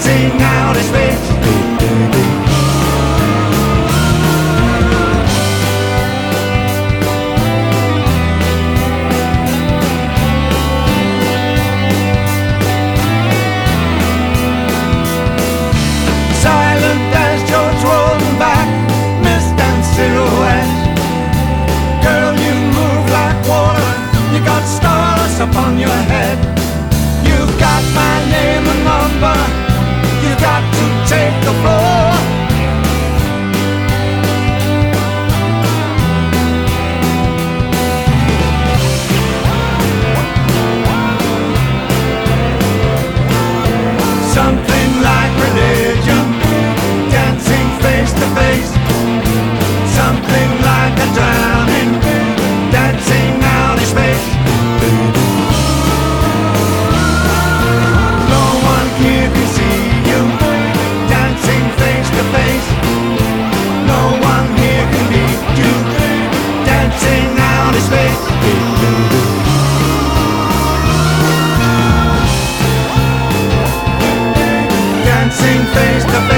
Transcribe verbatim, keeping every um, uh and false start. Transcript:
dancing outer space. Silent as George rolling back, mist and silhouette. Girl, you move like water, you got stars upon your head. You've got my name and number, you got to take the floor. Something like religion, dancing face to face. Something like a drowning, dancing out in space. No one here can see you, dancing face to face. No one here can beat you, dancing out in space. Dancing face to face.